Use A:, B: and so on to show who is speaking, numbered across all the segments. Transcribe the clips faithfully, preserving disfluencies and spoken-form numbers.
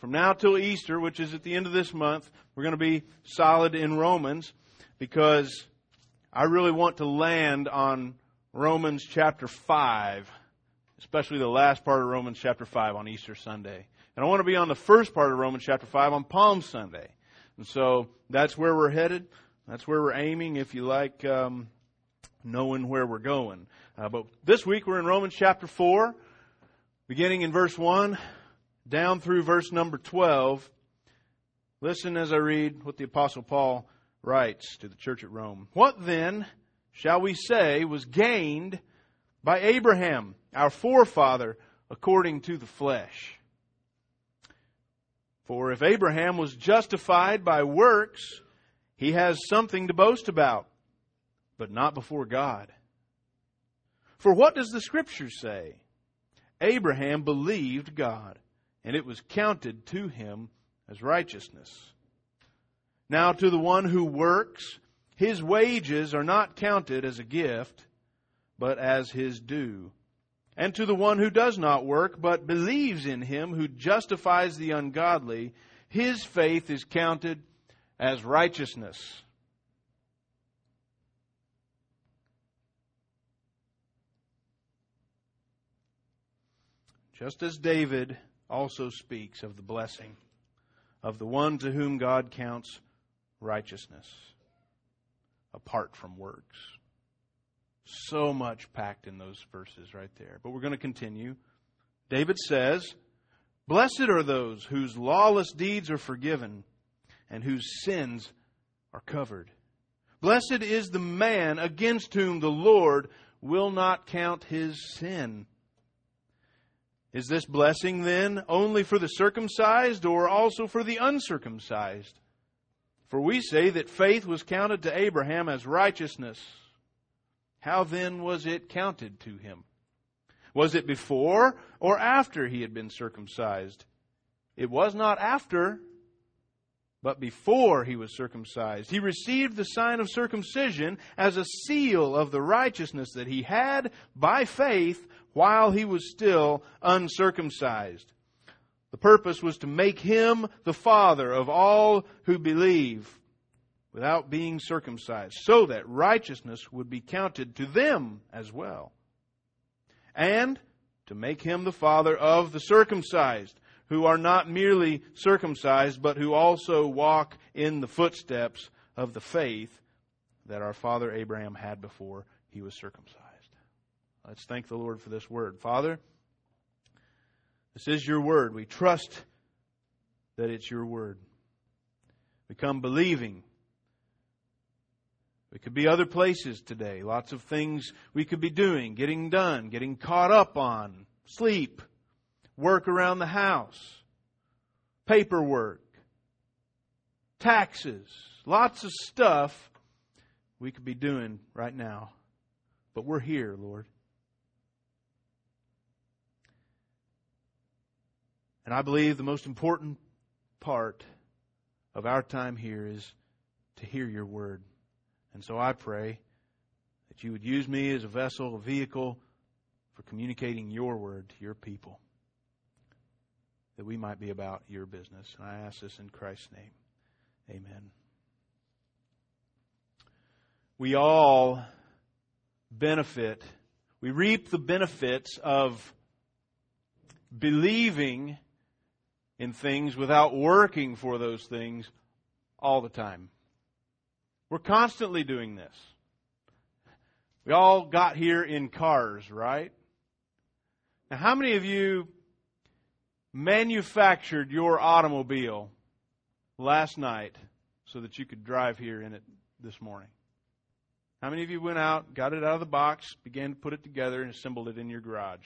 A: from now till Easter, which is at the end of this month, we're going to be solid in Romans, because I really want to land on Romans chapter five, especially the last part of Romans chapter five on Easter Sunday. And I want to be on the first part of Romans chapter five on Palm Sunday. And so that's where we're headed. That's where we're aiming, if you like, um, knowing where we're going. Uh, but this week we're in Romans chapter four, beginning in verse one, down through verse number twelve. Listen as I read what the Apostle Paul writes to the church at Rome. What then shall we say was gained by Abraham, our forefather, according to the flesh? For if Abraham was justified by works, he has something to boast about, but not before God. For what does the Scripture say? Abraham believed God, and it was counted to him as righteousness. Now to the one who works, his wages are not counted as a gift, but as his due. And to the one who does not work, but believes in Him who justifies the ungodly, his faith is counted as righteousness. Just as David also speaks of the blessing of the one to whom God counts righteousness apart from works. So much packed in those verses right there. But we're going to continue. David says, "Blessed are those whose lawless deeds are forgiven and whose sins are covered. Blessed is the man against whom the Lord will not count his sin." Is this blessing then only for the circumcised or also for the uncircumcised? For we say that faith was counted to Abraham as righteousness. How then was it counted to him? Was it before or after he had been circumcised? It was not after, but before he was circumcised. He received the sign of circumcision as a seal of the righteousness that he had by faith while he was still uncircumcised. The purpose was to make him the father of all who believe without being circumcised, so that righteousness would be counted to them as well. And to make him the father of the circumcised, who are not merely circumcised, but who also walk in the footsteps of the faith that our father Abraham had before he was circumcised. Let's thank the Lord for this word. Father, this is your word. We trust that it's your word. We come believing. We could be other places today. Lots of things we could be doing, getting done, getting caught up on, sleep, work around the house, paperwork, taxes, lots of stuff we could be doing right now. But we're here, Lord. And I believe the most important part of our time here is to hear your word. And so I pray that you would use me as a vessel, a vehicle for communicating your word to your people, that we might be about your business. And I ask this in Christ's name. Amen. We all benefit, we reap the benefits of believing in things without working for those things all the time. We're constantly doing this. We all got here in cars, right? Now, how many of you manufactured your automobile last night so that you could drive here in it this morning? How many of you went out, got it out of the box, began to put it together, and assembled it in your garage?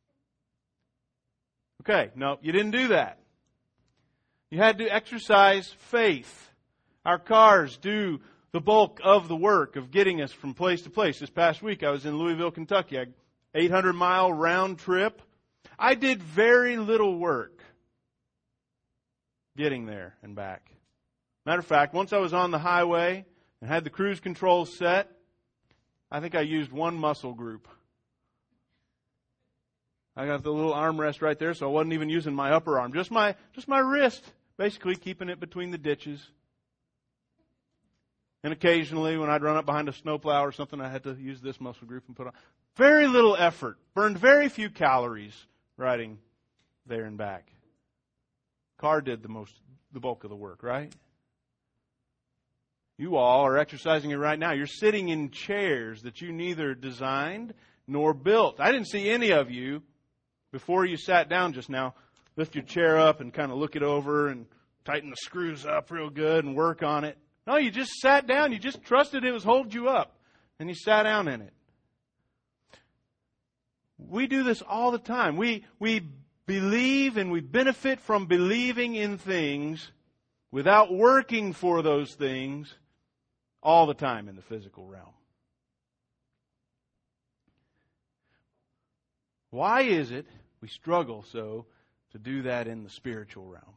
A: Okay, no, you didn't do that. You had to exercise faith. Our cars do the bulk of the work of getting us from place to place. This past week I was in Louisville, Kentucky. A eight hundred mile round trip. I did very little work getting there and back. Matter of fact, once I was on the highway and had the cruise control set, I think I used one muscle group. I got the little armrest right there, so I wasn't even using my upper arm. Just my just my wrist, basically keeping it between the ditches. And occasionally, when I'd run up behind a snowplow or something, I had to use this muscle group and put on. Very little effort. Burned very few calories riding there and back. Car did the most, the bulk of the work, right? You all are exercising it right now. You're sitting in chairs that you neither designed nor built. I didn't see any of you before you sat down just now lift your chair up and kind of look it over and tighten the screws up real good and work on it. No, you just sat down. You just trusted it was holding you up. And you sat down in it. We do this all the time. We, we believe and we benefit from believing in things without working for those things all the time in the physical realm. Why is it we struggle so to do that in the spiritual realm?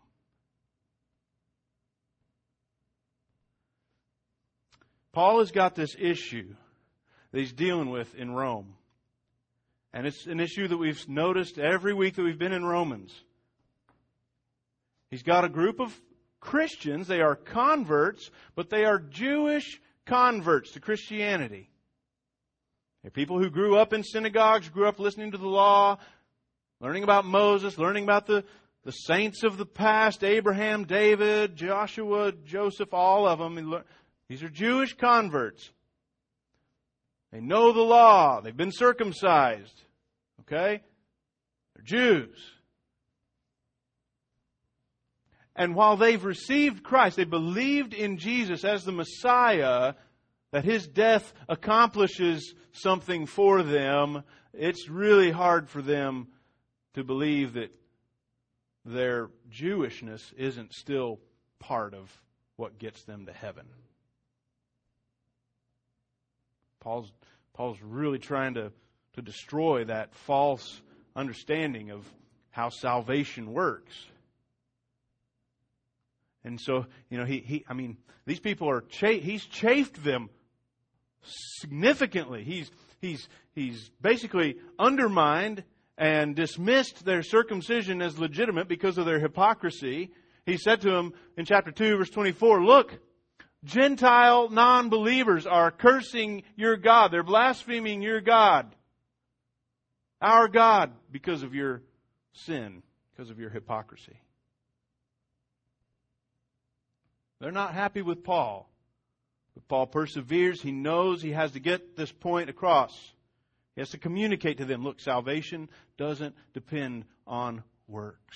A: Paul has got this issue that he's dealing with in Rome. And it's an issue that we've noticed every week that we've been in Romans. He's got a group of Christians. They are converts, but they are Jewish converts to Christianity. They're people who grew up in synagogues, grew up listening to the law, learning about Moses, learning about the, the saints of the past, Abraham, David, Joshua, Joseph, all of them. These are Jewish converts. They know the law. They've been circumcised. Okay? They're Jews. And while they've received Christ, they believed in Jesus as the Messiah, that His death accomplishes something for them, it's really hard for them to believe that their Jewishness isn't still part of what gets them to heaven. Paul's, Paul's really trying to, to destroy that false understanding of how salvation works. And so, you know, he, he I mean, these people are, cha- he's chafed them significantly. He's, he's, he's basically undermined and dismissed their circumcision as legitimate because of their hypocrisy. He said to them in chapter two, verse twenty-four, look, Gentile non-believers are cursing your God. They're blaspheming your God. Our God, because of your sin, because of your hypocrisy. They're not happy with Paul. But Paul perseveres. He knows he has to get this point across. He has to communicate to them, look, salvation doesn't depend on works.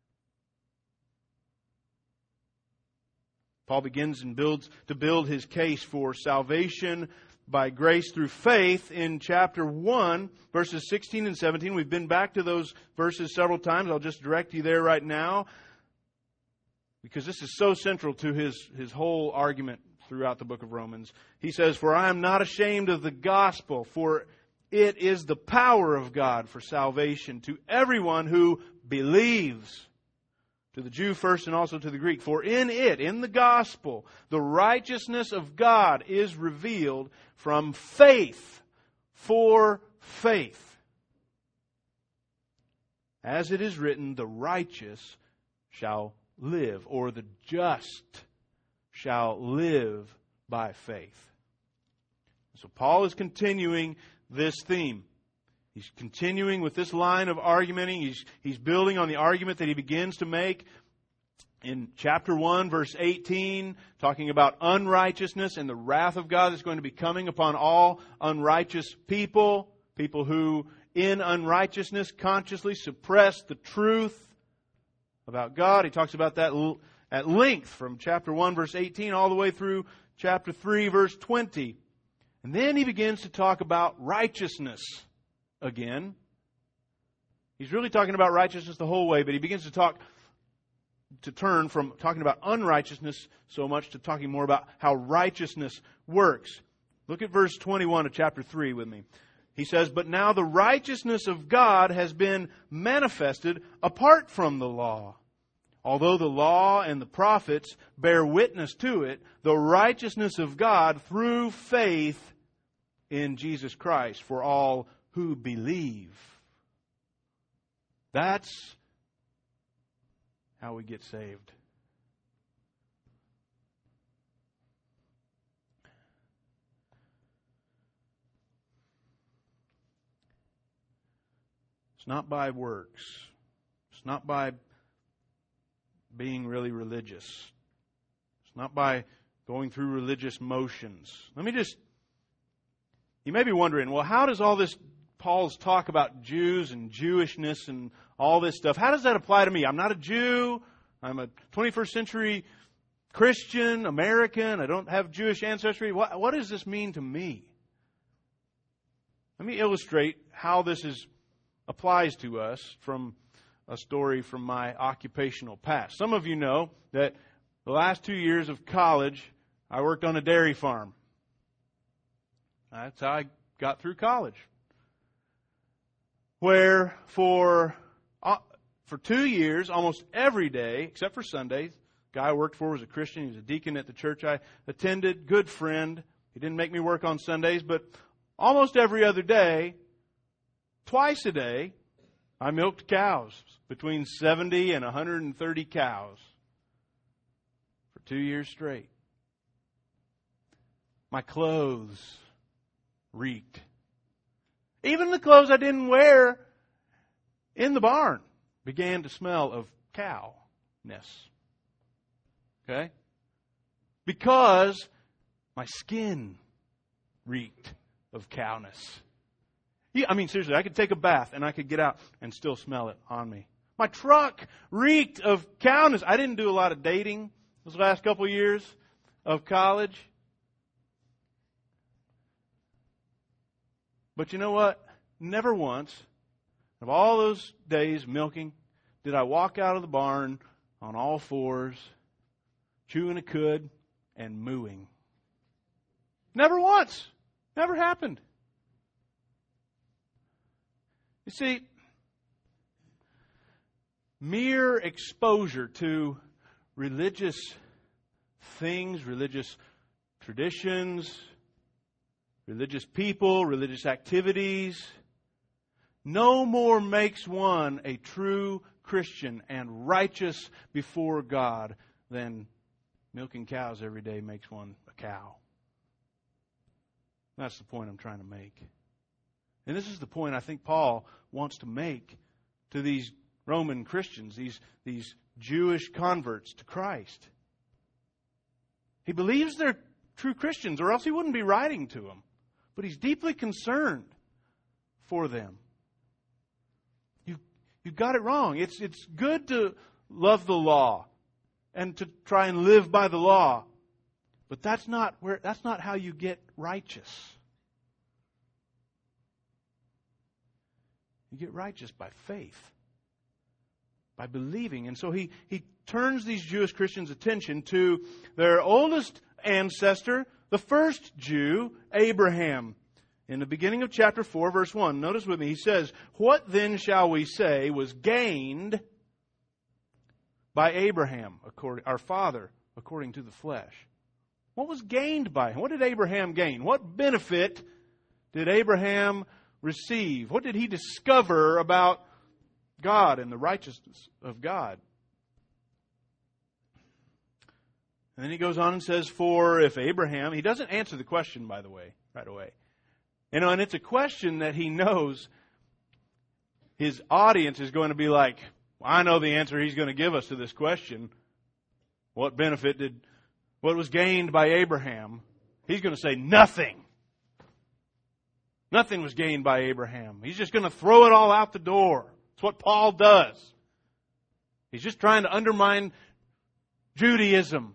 A: Paul begins and builds to build his case for salvation by grace through faith in chapter one, verses sixteen and seventeen. We've been back to those verses several times. I'll just direct you there right now, because this is so central to his, his whole argument throughout the book of Romans. He says, for I am not ashamed of the gospel, for it is the power of God for salvation to everyone who believes. To the Jew first and also to the Greek. For in it, in the gospel, the righteousness of God is revealed from faith for faith. As it is written, the righteous shall live, or the just shall live by faith. So Paul is continuing this theme. He's continuing with this line of argumenting. He's, he's building on the argument that he begins to make in chapter one, verse eighteen, talking about unrighteousness and the wrath of God that's going to be coming upon all unrighteous people, people who in unrighteousness consciously suppress the truth about God. He talks about that at length from chapter one, verse eighteen, all the way through chapter three, verse twenty. And then he begins to talk about righteousness again. He's really talking about righteousness the whole way, but he begins to talk, to turn from talking about unrighteousness so much to talking more about how righteousness works. Look at verse twenty-one of chapter three with me. He says, but now the righteousness of God has been manifested apart from the law. Although the law and the prophets bear witness to it, the righteousness of God through faith in Jesus Christ for all who believe. That's how we get saved. It's not by works. It's not by being really religious. It's not by going through religious motions. Let me just... You may be wondering, well, how does all this, Paul's talk about Jews and Jewishness and all this stuff, how does that apply to me? I'm not a Jew. I'm a twenty-first century Christian, American. I don't have Jewish ancestry. What, what does this mean to me? Let me illustrate how this is applies to us from a story from my occupational past. Some of you know that the last two years of college, I worked on a dairy farm. That's how I got through college. Where for uh, for two years, almost every day, except for Sundays, the guy I worked for was a Christian. He was a deacon at the church I attended, good friend. He didn't make me work on Sundays, but almost every other day, twice a day, I milked cows, between seventy and one hundred thirty cows for two years straight. My clothes reeked. Even the clothes I didn't wear in the barn began to smell of cowness. Okay? Because my skin reeked of cowness. Yeah, I mean, seriously, I could take a bath and I could get out and still smell it on me. My truck reeked of cowness. I didn't do a lot of dating those last couple of years of college. But you know what? Never once, of all those days milking, did I walk out of the barn on all fours, chewing a cud and mooing. Never once. Never happened. You see, mere exposure to religious things, religious traditions, religious people, religious activities, no more makes one a true Christian and righteous before God than milking cows every day makes one a cow. That's the point I'm trying to make. And this is the point I think Paul wants to make to these Roman Christians, these, these Jewish converts to Christ. He believes they're true Christians, or else he wouldn't be writing to them. But he's deeply concerned for them. You, you've got it wrong. It's, it's good to love the law and to try and live by the law. But that's not where, that's not how you get righteous. You get righteous by faith, by believing. And so he, he turns these Jewish Christians' attention to their oldest ancestor, the first Jew, Abraham. In the beginning of chapter four, verse one, notice with me, he says, "What then shall we say was gained by Abraham, according, our father, according to the flesh?" What was gained by him? What did Abraham gain? What benefit did Abraham receive? What did he discover about God and the righteousness of God? And then he goes on and says, "For if Abraham..." He doesn't answer the question, by the way, right away. You know, and it's a question that he knows his audience is going to be like, well, I know the answer he's going to give us to this question. What benefit did, what was gained by Abraham? He's going to say nothing. Nothing was gained by Abraham. He's just going to throw it all out the door. It's what Paul does. He's just trying to undermine Judaism.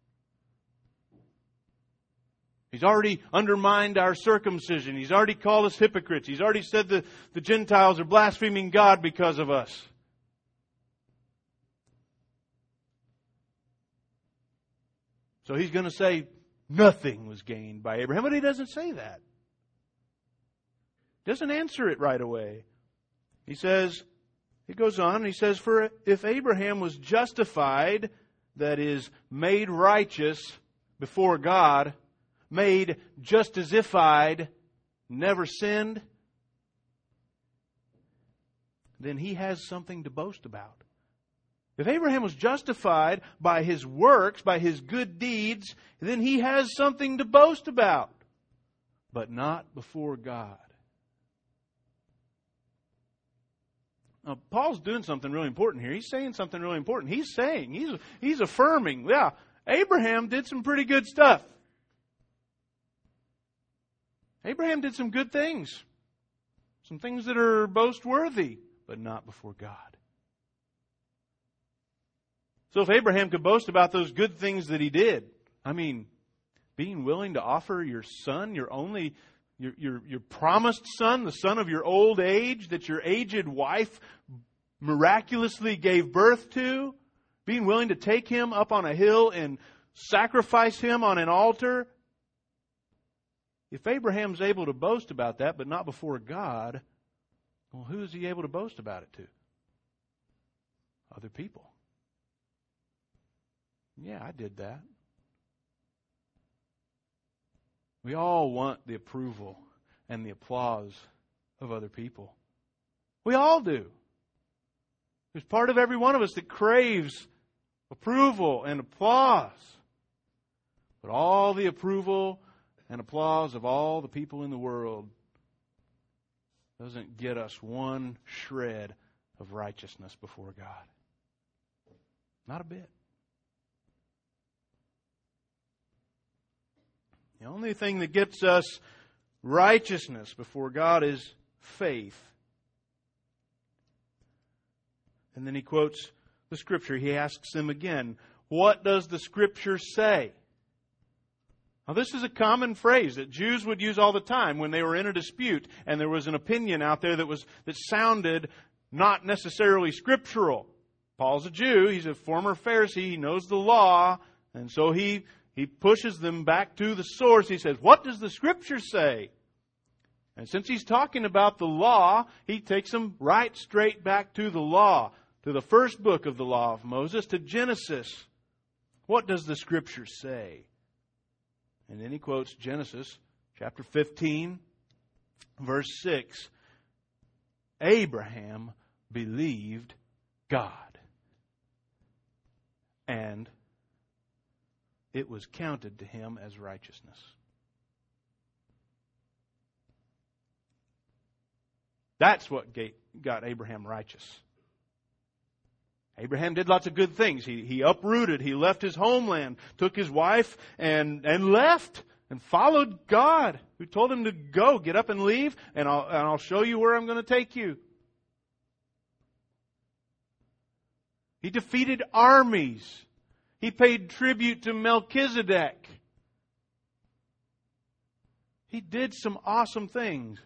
A: He's already undermined our circumcision. He's already called us hypocrites. He's already said that the Gentiles are blaspheming God because of us. So he's going to say nothing was gained by Abraham, but he doesn't say that. Doesn't answer it right away. He says, he goes on, and he says, "For if Abraham was justified, that is, made righteous before God, made just as if I'd never sinned." then he has something to boast about. If Abraham was justified by his works, by his good deeds, then he has something to boast about. But not before God. Now, Paul's doing something really important here. He's saying something really important. He's saying, he's, he's affirming, yeah, Abraham did some pretty good stuff. Abraham did some good things. Some things that are boast-worthy, but not before God. So if Abraham could boast about those good things that he did, I mean, being willing to offer your son, your only, your, your, your promised son, the son of your old age, that your aged wife miraculously gave birth to, being willing to take him up on a hill and sacrifice him on an altar. If Abraham's able to boast about that, but not before God, well, who is he able to boast about it to? Other people. Yeah, I did that. We all want the approval and the applause of other people. We all do. There's part of every one of us that craves approval and applause. But all the approval and applause of all the people in the world doesn't get us one shred of righteousness before God. Not a bit. The only thing that gets us righteousness before God is faith. And then he quotes the Scripture. He asks them again, what does the Scripture say? Now, this is a common phrase that Jews would use all the time when they were in a dispute and there was an opinion out there that was that sounded not necessarily scriptural. Paul's a Jew. He's a former Pharisee. He knows the law. And so he, he pushes them back to the source. He says, what does the Scripture say? And since he's talking about the law, he takes them right straight back to the law, to the first book of the law of Moses, to Genesis. What does the Scripture say? And then he quotes Genesis chapter fifteen, verse six. Abraham believed God, and it was counted to him as righteousness. That's what got Abraham righteous. Abraham did lots of good things. He, he uprooted. He left his homeland, took his wife, and, and left and followed God, who told him to go, get up and leave, and I'll, and I'll show you where I'm going to take you. He defeated armies. He paid tribute to Melchizedek. He did some awesome things.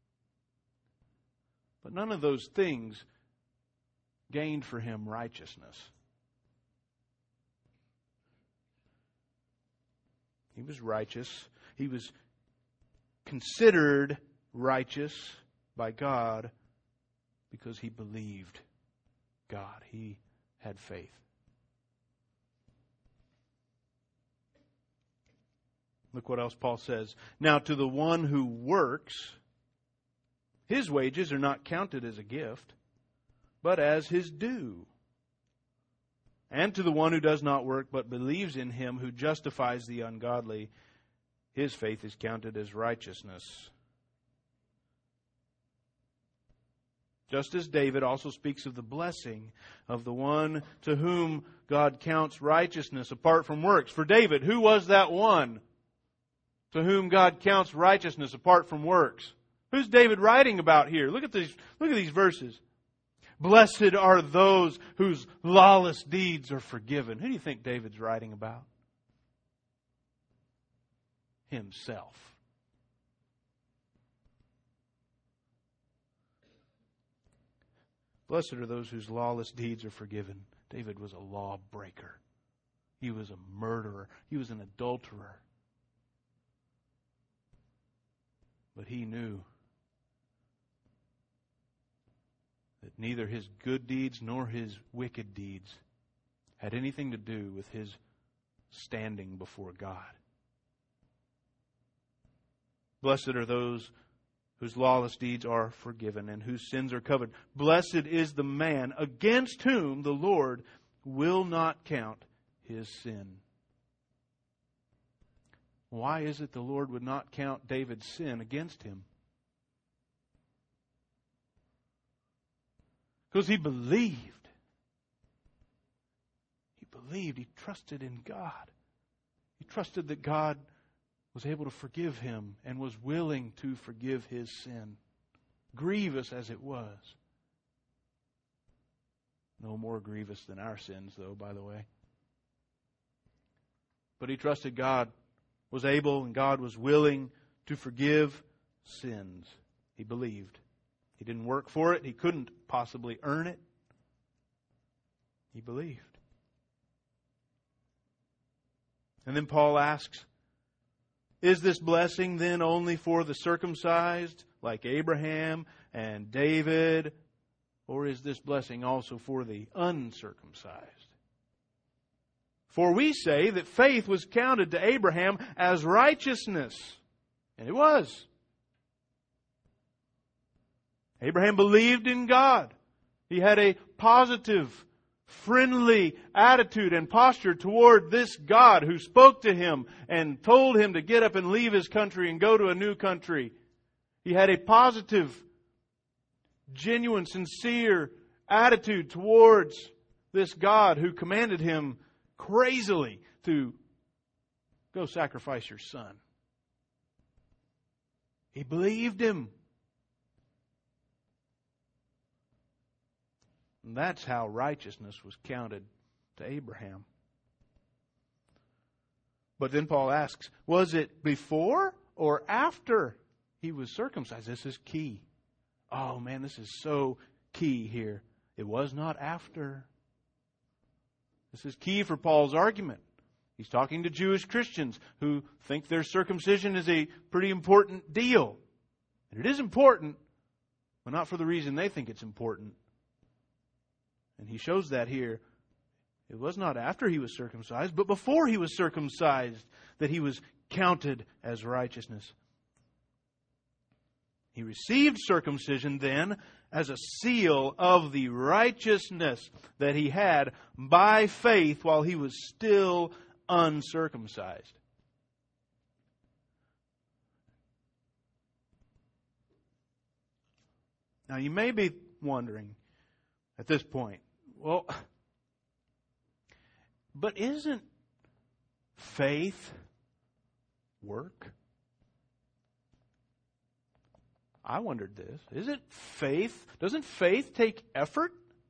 A: But none of those things gained for him righteousness. He was righteous. He was considered righteous by God because he believed God. He had faith. Look what else Paul says. Now to the one who works, his wages are not counted as a gift, but as his due. And to the one who does not work, but believes in him who justifies the ungodly, his faith is counted as righteousness. Just as David also speaks of the blessing of the one to whom God counts righteousness apart from works. For David, who was that one to whom God counts righteousness apart from works? Who's David writing about here? Look at these, look at these verses. Blessed are those whose lawless deeds are forgiven. Who do you think David's writing about? Himself. Blessed are those whose lawless deeds are forgiven. David was a lawbreaker. He was a murderer. He was an adulterer. But he knew that neither his good deeds nor his wicked deeds had anything to do with his standing before God. Blessed are those whose lawless deeds are forgiven and whose sins are covered. Blessed is the man against whom the Lord will not count his sin. Why is it the Lord would not count David's sin against him? Because he believed. He believed. He trusted in God. He trusted that God was able to forgive him and was willing to forgive his sin, grievous as it was. No more grievous than our sins, though, by the way. But he trusted God was able and God was willing to forgive sins. He believed. He didn't work for it. He couldn't possibly earn it. He believed. And then Paul asks, is this blessing then only for the circumcised, like Abraham and David, or is this blessing also for the uncircumcised? For we say that faith was counted to Abraham as righteousness. And it was. Abraham believed in God. He had a positive, friendly attitude and posture toward this God who spoke to him and told him to get up and leave his country and go to a new country. He had a positive, genuine, sincere attitude towards this God who commanded him crazily to go sacrifice your son. He believed him. And that's how righteousness was counted to Abraham. But then Paul asks, was it before or after he was circumcised? This is key. Oh man, this is so key here. It was not after. This is key for Paul's argument. He's talking to Jewish Christians who think their circumcision is a pretty important deal. And it is important, but not for the reason they think it's important. And he shows that here. It was not after he was circumcised, but before he was circumcised that he was counted as righteousness. He received circumcision then as a seal of the righteousness that he had by faith while he was still uncircumcised. Now you may be wondering at this point, well, but isn't faith work? I wondered this. Isn't faith, doesn't faith take effort?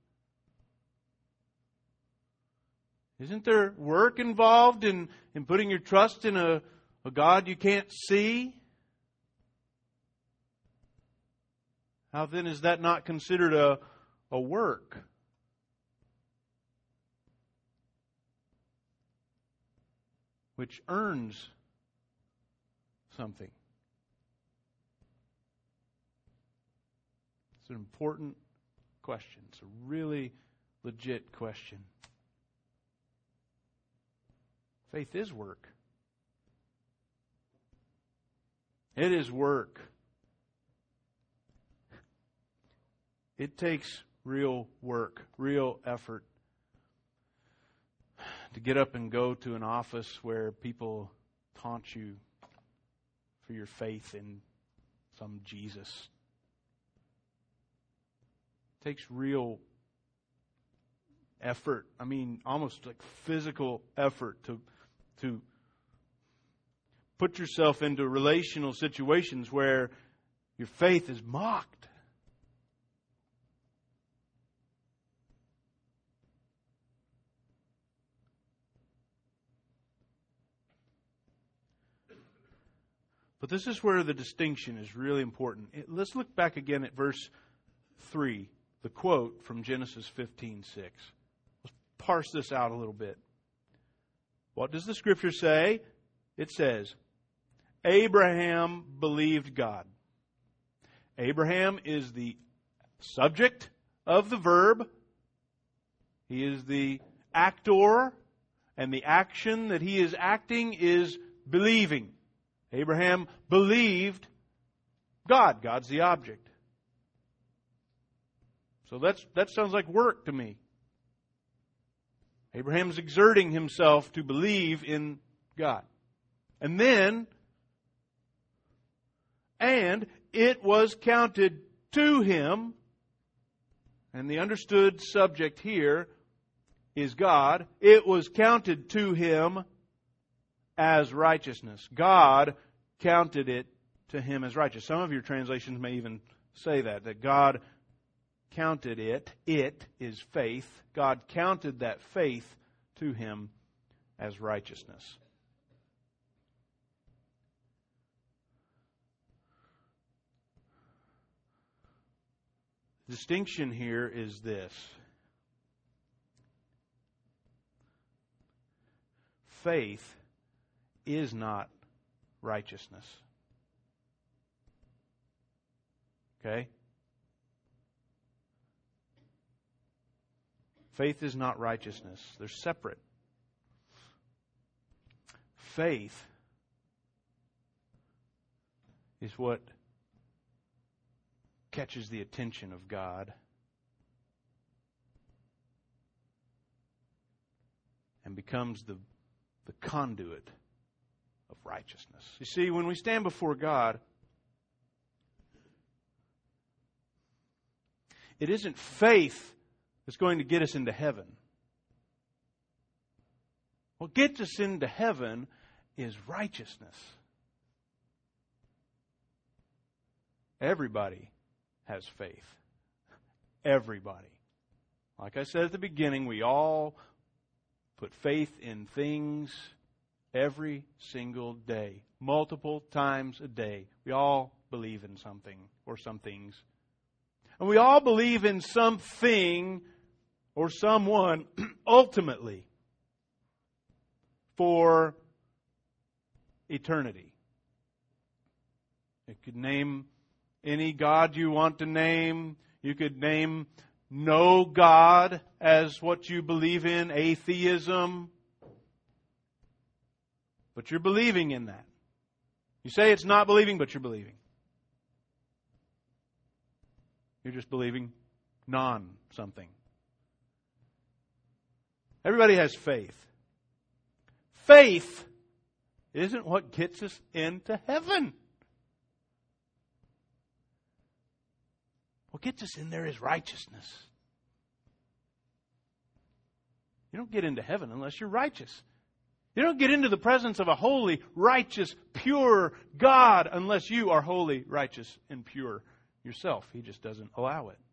A: Isn't there work involved in, in putting your trust in a, a God you can't see? How then is that not considered a, a work? Which earns something. It's an important question. It's a really legit question. Faith is work. It is work. It takes real work, real effort to get up and go to an office where people taunt you for your faith in some Jesus. It takes real effort. I mean, almost like physical effort to to put yourself into relational situations where your faith is mocked. But this is where the distinction is really important. Let's look back again at verse three, the quote from Genesis fifteen six. Let's parse this out a little bit. What does the Scripture say? It says, Abraham believed God. Abraham is the subject of the verb. He is the actor, and the action that he is acting is believing. Abraham believed God. God's the object. So that's, that sounds like work to me. Abraham's exerting himself to believe in God. And then, and it was counted to him, and the understood subject here is God. It was counted to him as righteousness. God counted it to him as righteous. Some of your translations may even say that, that God counted it. It is faith. God counted that faith to him as righteousness. The distinction here is this. Faith is not righteousness. Okay? Faith is not righteousness. They're separate. Faith is what catches the attention of God and becomes the, the conduit of righteousness. You see, when we stand before God, it isn't faith that's going to get us into heaven. What gets us into heaven is righteousness. Everybody has faith. Everybody. Like I said at the beginning, we all put faith in things every single day. Multiple times a day. We all believe in something or some things. And we all believe in something or someone ultimately for eternity. You could name any God you want to name. You could name no God as what you believe in, atheism. But you're believing in that. You say it's not believing, but you're believing. You're just believing non-something. Everybody has faith. Faith isn't what gets us into heaven. What gets us in there is righteousness. You don't get into heaven unless you're righteous. You don't get into the presence of a holy, righteous, pure God unless you are holy, righteous, and pure yourself. He just doesn't allow it.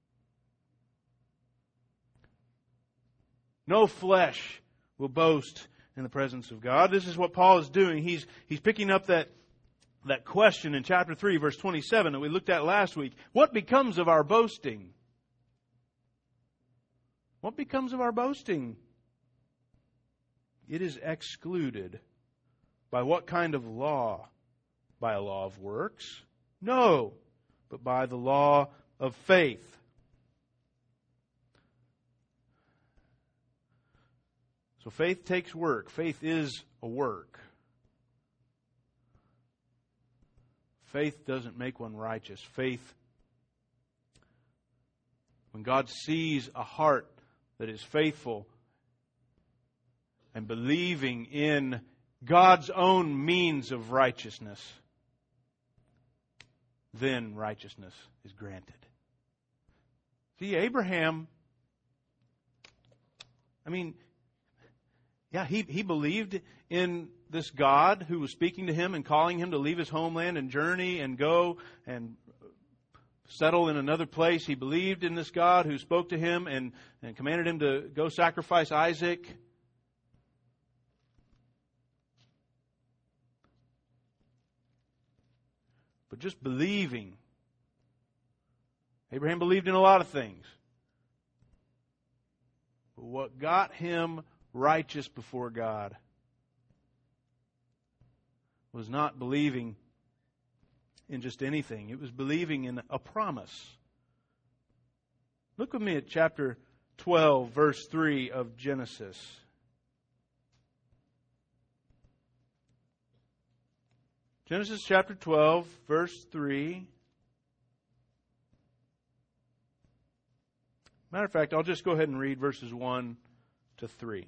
A: No flesh will boast in the presence of God. This is what Paul is doing. He's, he's picking up that, that question in chapter three, verse twenty-seven that we looked at last week. What becomes of our boasting? What becomes of our boasting? It is excluded. By what kind of law? By a law of works? No, but by the law of faith. So faith takes work. Faith is a work. Faith doesn't make one righteous. Faith, when God sees a heart that is faithful and believing in God's own means of righteousness, then righteousness is granted. See, Abraham, I mean, yeah, he, he believed in this God who was speaking to him and calling him to leave his homeland and journey and go and settle in another place. He believed in this God who spoke to him and, and commanded him to go sacrifice Isaac. But just believing. Abraham believed in a lot of things. But what got him righteous before God was not believing in just anything. It was believing in a promise. Look with me at chapter twelve, verse three of Genesis. Genesis chapter twelve, verse three. Matter of fact, I'll just go ahead and read verses one to three.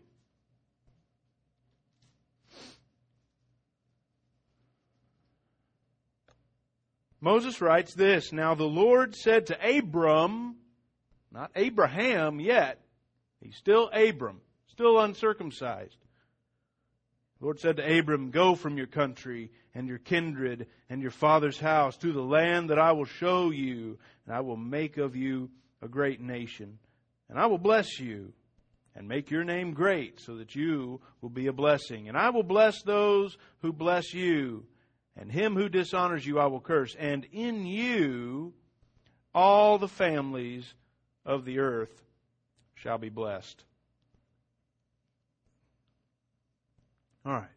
A: Moses writes this, "Now the Lord said to Abram," not Abraham yet, he's still Abram, still uncircumcised. The Lord said to Abram, "Go from your country and your kindred and your father's house to the land that I will show you, and I will make of you a great nation. And I will bless you and make your name great so that you will be a blessing. And I will bless those who bless you, and him who dishonors you I will curse. And in you all the families of the earth shall be blessed." All right.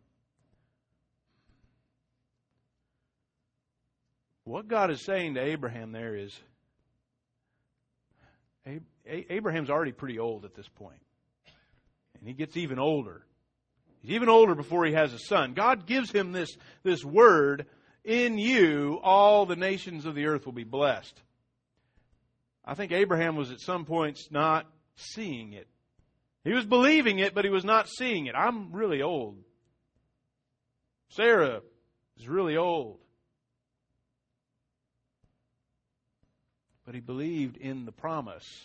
A: What God is saying to Abraham there is, Abraham's already pretty old at this point. And he gets even older. He's even older before he has a son. God gives him this, this word, "In you all the nations of the earth will be blessed." I think Abraham was at some points not seeing it. He was believing it, but he was not seeing it. I'm really old. Sarah is really old. But he believed in the promise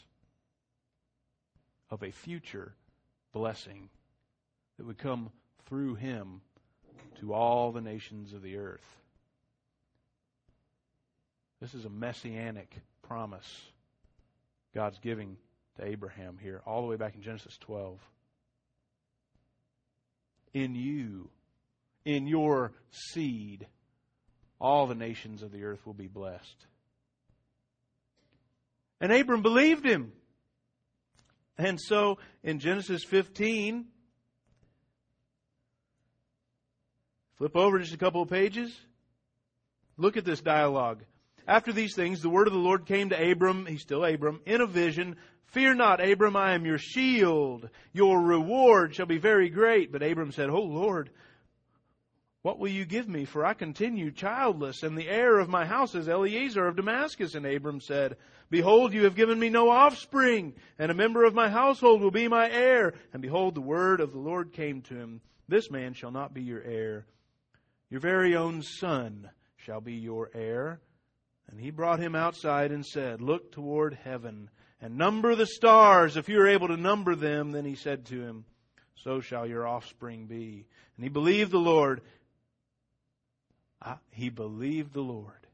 A: of a future blessing that would come through him to all the nations of the earth. This is a messianic promise God's giving to Abraham here, all the way back in Genesis twelve. In you, in your seed, all the nations of the earth will be blessed. And Abram believed him. And so in Genesis fifteen, flip over just a couple of pages. Look at this dialogue. "After these things, the word of the Lord came to Abram," he's still Abram, "in a vision. Fear not, Abram, I am your shield. Your reward shall be very great." But Abram said, "O Lord, what will you give me? For I continue childless, and the heir of my house is Eliezer of Damascus." And Abram said, "Behold, you have given me no offspring, and a member of my household will be my heir." And behold, the word of the Lord came to him, "This man shall not be your heir. Your very own son shall be your heir." And he brought him outside and said, "Look toward heaven and number the stars, if you are able to number them." Then he said to him, "So shall your offspring be." And he believed the Lord. Ah, he believed the Lord.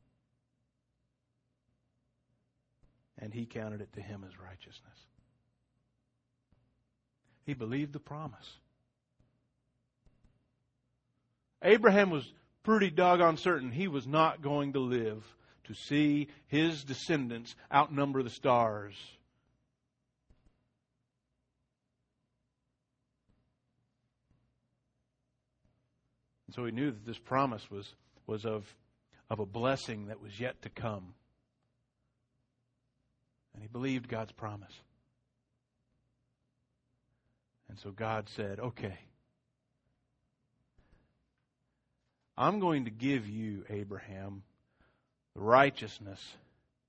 A: And he counted it to him as righteousness. He believed the promise. Abraham was pretty doggone certain he was not going to live to see his descendants outnumber the stars. And so he knew that this promise was, was of, of a blessing that was yet to come. And he believed God's promise. And so God said, "Okay, I'm going to give you, Abraham, the righteousness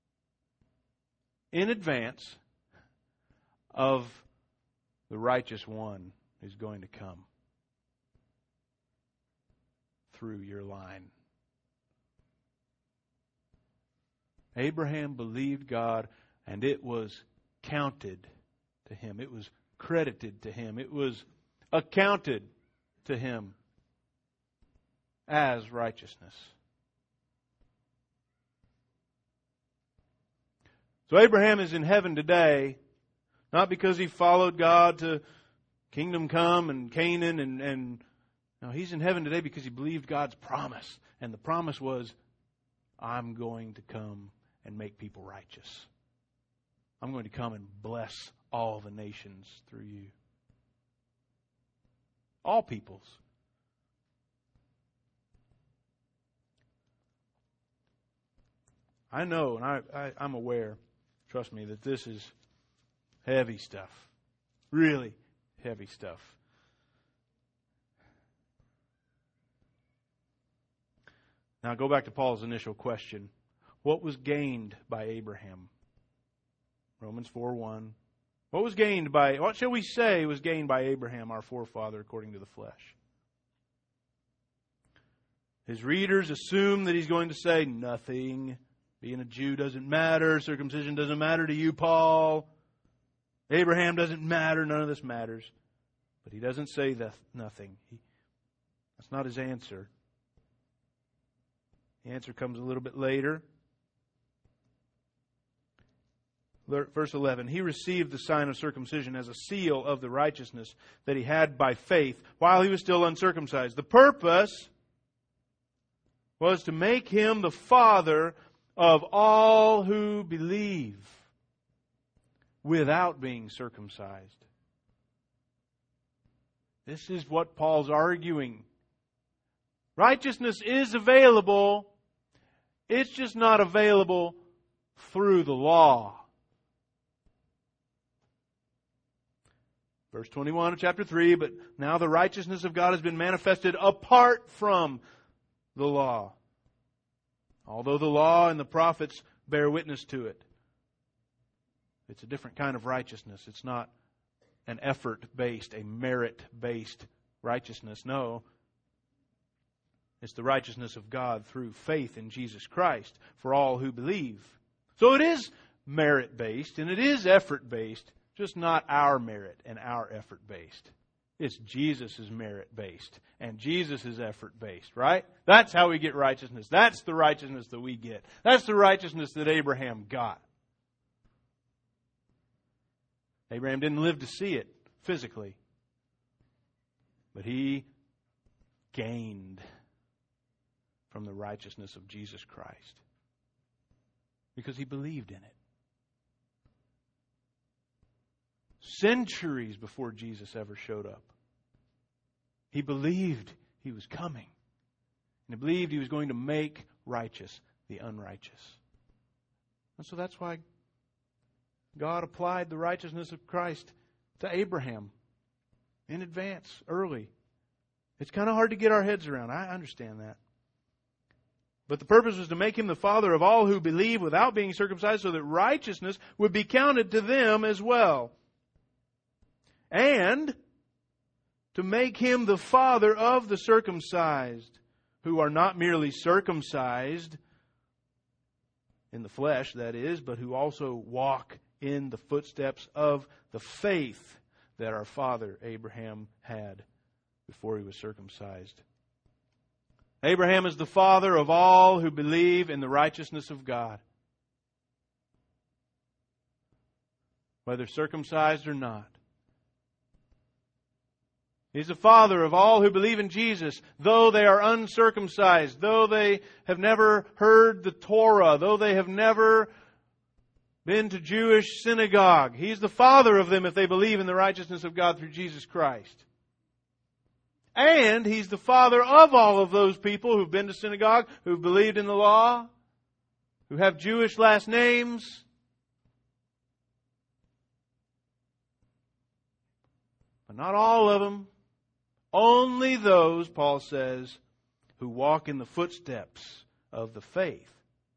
A: in advance of the righteous one who's going to come through your line." Abraham believed God, and it was counted to him. It was credited to him. It was accounted to him as righteousness. So Abraham is in heaven today, not because he followed God to kingdom come and Canaan, and, and no, he's in heaven today because he believed God's promise. And the promise was, "I'm going to come and make people righteous. I'm going to come and bless all the nations through you." All peoples. I know, and I, I, I'm aware, trust me, that this is heavy stuff. Really heavy stuff. Now go back to Paul's initial question. What was gained by Abraham? Romans four one. What was gained by, what shall we say was gained by Abraham, our forefather, according to the flesh? His readers assume that he's going to say nothing. Being a Jew doesn't matter. Circumcision doesn't matter to you, Paul. Abraham doesn't matter. None of this matters. But he doesn't say that nothing. He, that's not his answer. The answer comes a little bit later. Verse eleven, he received the sign of circumcision as a seal of the righteousness that he had by faith while he was still uncircumcised. The purpose was to make him the father of all who believe without being circumcised. This is what Paul's arguing. Righteousness is available. It's just not available through the law. Verse twenty-one of chapter three, but now the righteousness of God has been manifested apart from the law. Although the law and the prophets bear witness to it. It's a different kind of righteousness. It's not an effort-based, a merit-based righteousness. No. It's the righteousness of God through faith in Jesus Christ for all who believe. So it is merit-based and it is effort-based. Just not our merit and our effort-based. It's Jesus' merit-based and Jesus' effort-based, right? That's how we get righteousness. That's the righteousness that we get. That's the righteousness that Abraham got. Abraham didn't live to see it physically. But he gained from the righteousness of Jesus Christ because he believed in it. Centuries before Jesus ever showed up, he believed he was coming. And he believed he was going to make righteous the unrighteous. And so that's why God applied the righteousness of Christ to Abraham in advance, early. It's kind of hard to get our heads around. I understand that. But the purpose was to make him the father of all who believe without being circumcised so that righteousness would be counted to them as well. And to make him the father of the circumcised, who are not merely circumcised in the flesh, that is, but who also walk in the footsteps of the faith that our father Abraham had before he was circumcised. Abraham is the father of all who believe in the righteousness of God, whether circumcised or not. He's the father of all who believe in Jesus, though they are uncircumcised, though they have never heard the Torah, though they have never been to Jewish synagogue. He's the father of them if they believe in the righteousness of God through Jesus Christ. And He's the father of all of those people who've been to synagogue, who've believed in the law, who have Jewish last names. But not all of them. Only those, Paul says, who walk in the footsteps of the faith.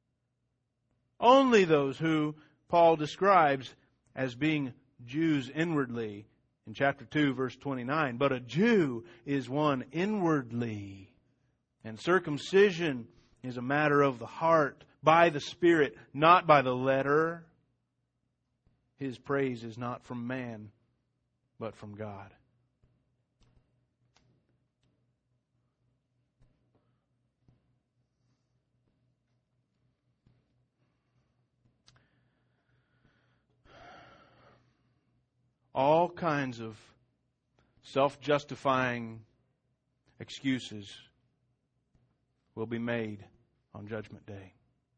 A: Only those who Paul describes as being Jews inwardly in chapter two, verse twenty-nine. But a Jew is one inwardly. And circumcision is a matter of the heart, by the Spirit, not by the letter. His praise is not from man, but from God. All kinds of self-justifying excuses will be made on Judgment Day.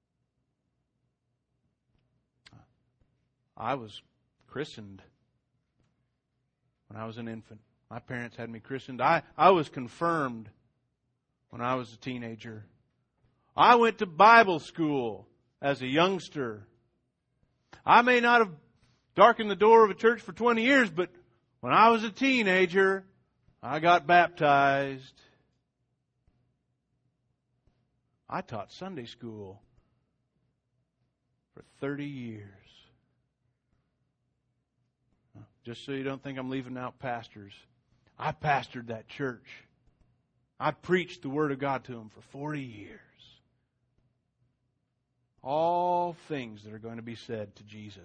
A: I was christened when I was an infant. My parents had me christened. I, I was confirmed when I was a teenager. I went to Bible school as a youngster. I may not have darkened the door of a church for twenty years, but when I was a teenager, I got baptized. I taught Sunday school for thirty years. Just so you don't think I'm leaving out pastors, I pastored that church. I preached the Word of God to them for forty years. All things that are going to be said to Jesus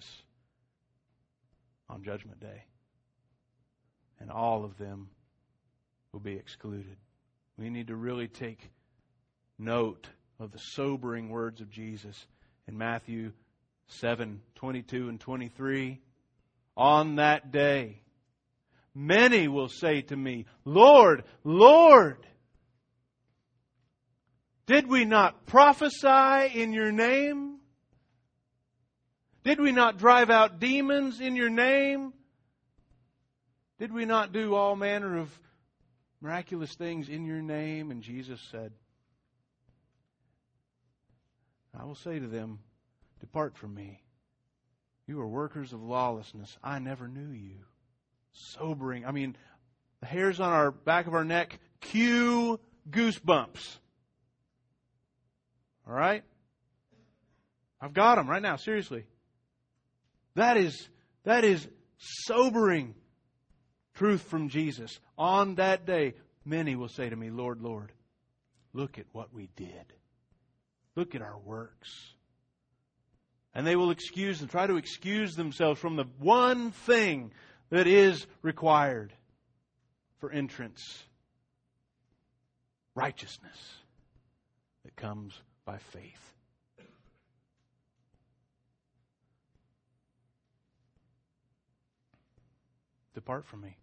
A: on Judgment Day. And all of them will be excluded. We need to really take note of the sobering words of Jesus in Matthew seven, twenty-two and twenty-three. On that day, many will say to me, Lord, Lord, did we not prophesy in your name? Did we not drive out demons in your name? Did we not do all manner of miraculous things in your name? And Jesus said, I will say to them, depart from me. You are workers of lawlessness. I never knew you. Sobering. I mean, the hairs on our back of our neck, cue goosebumps. All right? I've got them right now, seriously. That is, that is sobering truth from Jesus. On that day, many will say to me, Lord, Lord, look at what we did. Look at our works. And they will excuse and try to excuse themselves from the one thing that is required for entrance. Righteousness that comes by faith. Depart from me.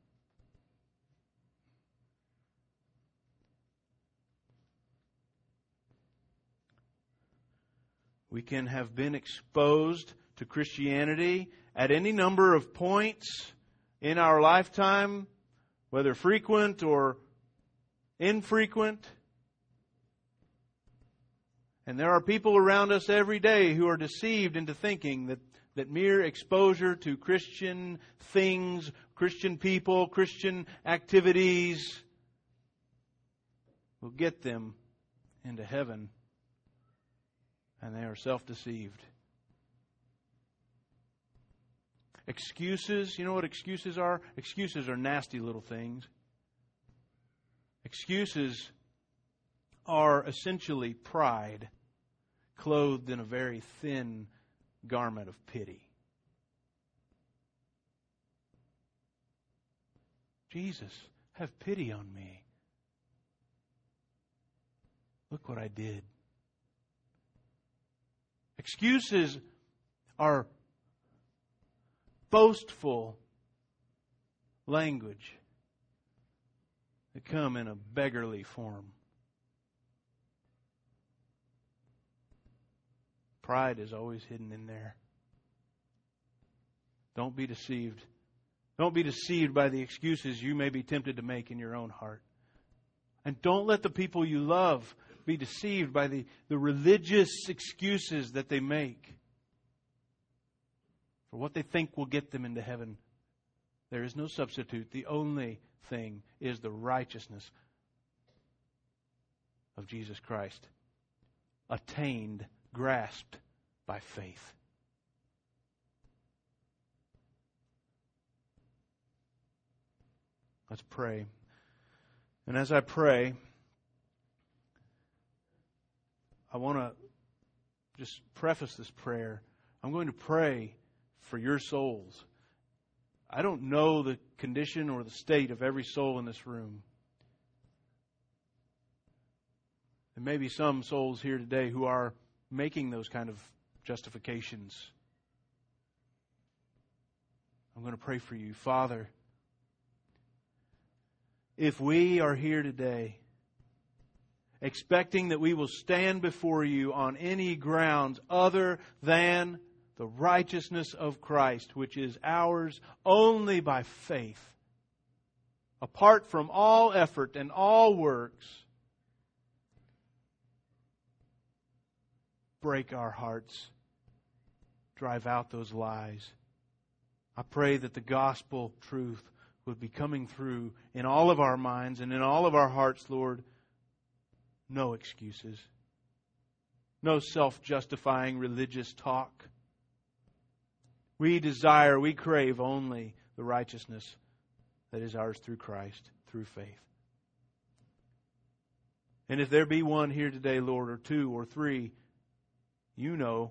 A: We can have been exposed to Christianity at any number of points in our lifetime, whether frequent or infrequent. And there are people around us every day who are deceived into thinking that, that mere exposure to Christian things, Christian people, Christian activities will get them into heaven. And they are self-deceived. Excuses, you know what excuses are? Excuses are nasty little things. Excuses are essentially pride clothed in a very thin garment of pity. Jesus, have pity on me. Look what I did. Excuses are boastful language that come in a beggarly form. Pride is always hidden in there. Don't be deceived. Don't be deceived by the excuses you may be tempted to make in your own heart. And don't let the people you love be deceived by the, the religious excuses that they make for what they think will get them into heaven. There is no substitute. The only thing is the righteousness of Jesus Christ, attained, grasped by faith. Let's pray. And as I pray, I want to just preface this prayer. I'm going to pray for your souls. I don't know the condition or the state of every soul in this room. There may be some souls here today who are making those kind of justifications. I'm going to pray for you. Father, if we are here today expecting that we will stand before you on any grounds other than the righteousness of Christ, which is ours only by faith, apart from all effort and all works, break our hearts, drive out those lies. I pray that the gospel truth would be coming through in all of our minds and in all of our hearts, Lord. No excuses. no self-justifying religious talk. We desire, we crave only the righteousness that is ours through Christ, through faith. And if there be one here today, Lord, or two or three, you know,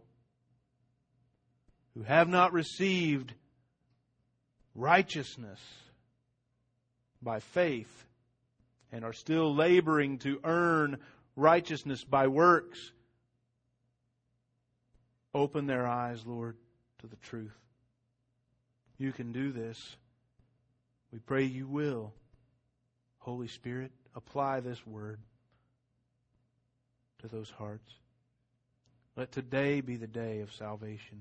A: who have not received righteousness by faith and are still laboring to earn righteousness by works, open their eyes, Lord, to the truth. You can do this. We pray you will. Holy Spirit, apply this word to those hearts. Let today be the day of salvation.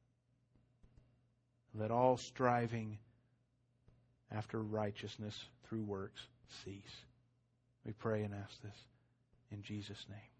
A: Let all striving after righteousness through works cease. We pray and ask this in Jesus' name.